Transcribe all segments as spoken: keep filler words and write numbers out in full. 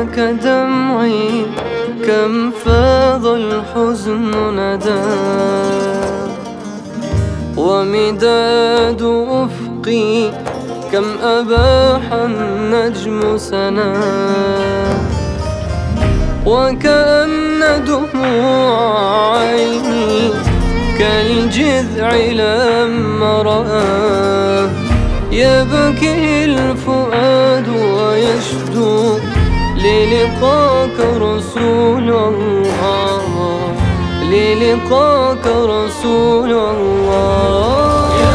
دمعي كم فاض الحزن ندى، ومداد أفقي كم أباح النجم سنا، وكأن دموع عيني كالجذع لما رآه، يبكي الفؤاد ويشدو للقاك رسول الله، للقاك رسول الله.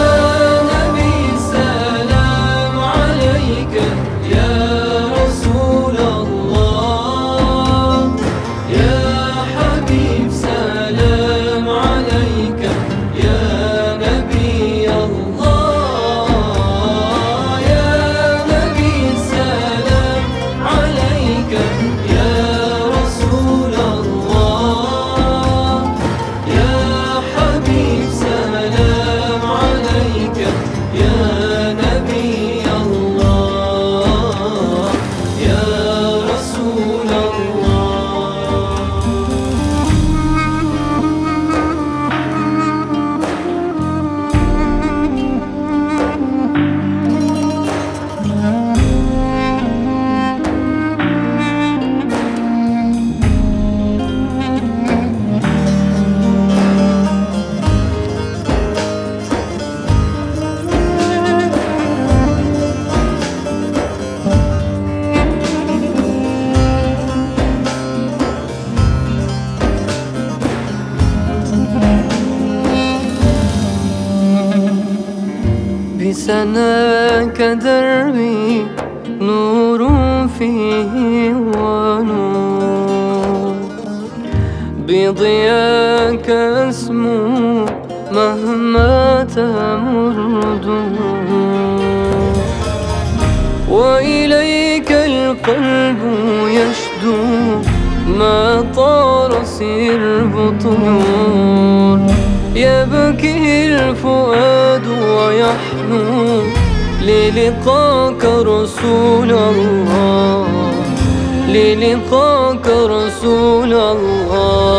بسناك دربي نور فيه ونور، بضياك أسمو مهما تمر دور، وإليك القلب يشدو ما طار سرب طيور، يبكي الفؤاد ويحنو للقاك رسول الله، للقاك رسول الله.